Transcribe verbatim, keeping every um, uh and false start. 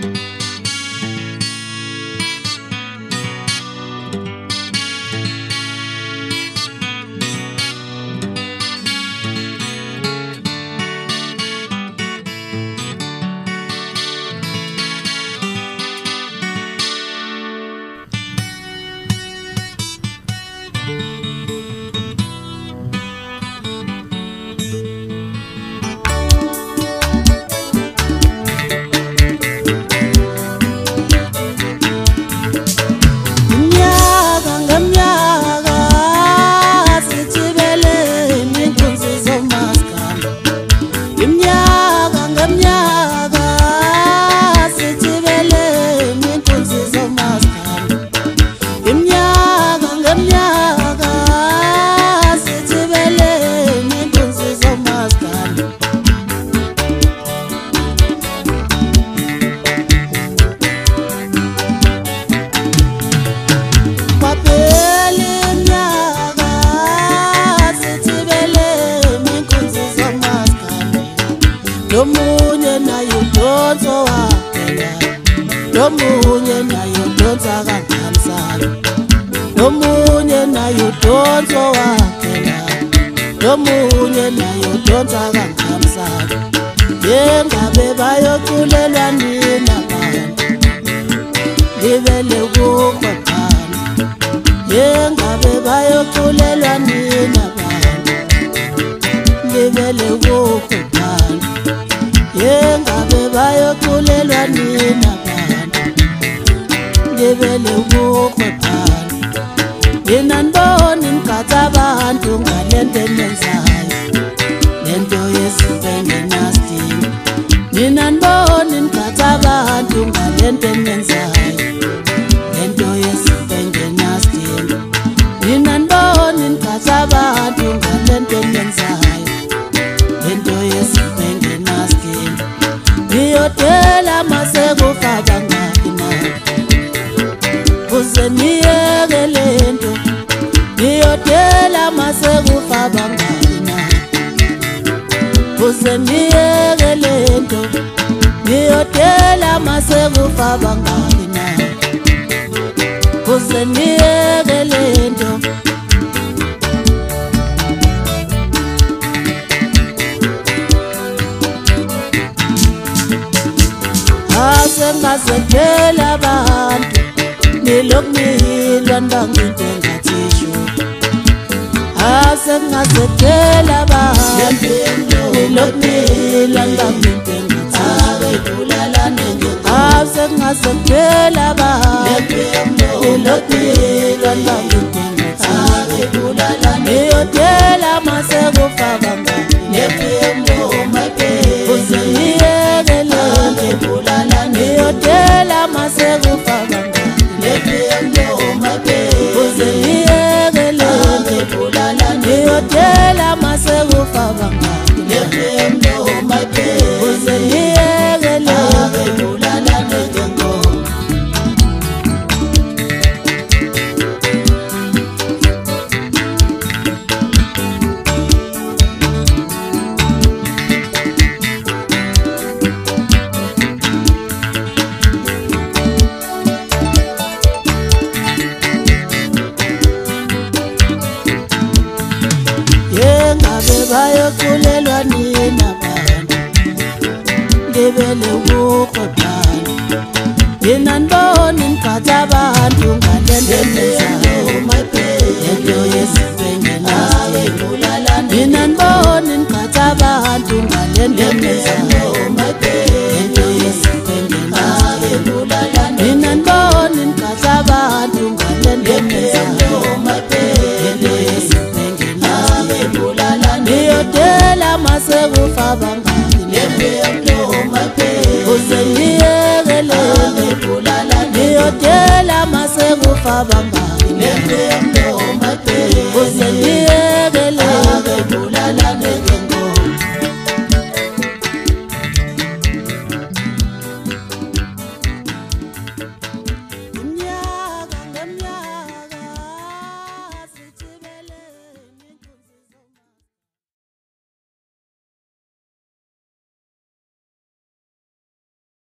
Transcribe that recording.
Lomunye nayo donso wakela, lomunye nayo donsa kangamsana, lomunye nayo donso wakela, lomunye nayo donsa kangamsana. Yengabe bayoculelwa nina bantu, livele kuqoqana. Yengabe bayoculelwa nina bantu, livele kuqoqana. Yengabe bayoculelwa nina bantu, livele kuqoqana. Nina ndoni nkatha abantu ngalento enenzayo, lento yesibenge nasty. Nina ndoni nkatha abantu ngalento enenzayo, lento yesibenge nasty. Nina ndoni nkatha abantu ngalento enenzayo, lento yesibenge nasty. Ngiyotela masekufaka ngaphi na, kuze niyeke lento. Ngiyotela masekufaka ngaphi na, kuze niyeke lento. Ngiyotela masekufaka ngaphi na, kuze niyeke lento. Asengasekela abantu niloknilwa ndanginte ngathisho. Asengasekela abantu niloknilwa ndanginte ngathisho. Asengasekela abantu niloknilwa ndanginte ngathisho. Ngiyotela masekufaka ngaphi, kuze niyeke lento. Ngiyotela masekufaka ngaphi, kuze niyeke lento. Ngiyotela masekufaka ngaphi, kuze niyeke lento. Yengabe bayoculelwa nina bantu, livele kuqoqana. Nina ndoni nkatha abantu ngalento enenzayo, lento yesibenge nasty. Nina ndoni nkatha abantu ngalento enenzayo, lento yesibenge nasty. Nina ndoni nkatha abantu ngalento enenzayo, lento yesibenge nasty. Ngiyotela masekufaka ngaphi, kuze niyeke lento. Ngiyotela masekufaka